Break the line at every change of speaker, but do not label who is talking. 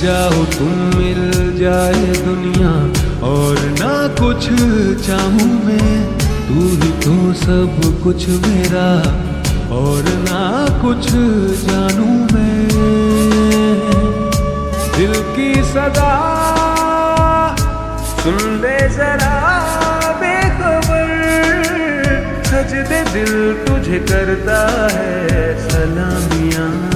जाओ तुम मिल जाए दुनिया और ना कुछ चाहूं मैं, तू ही तो सब कुछ मेरा और ना कुछ जानू मैं। दिल की सदा सुन ले जरा बेखबर, सजदे दिल तुझे करता है सलामियां।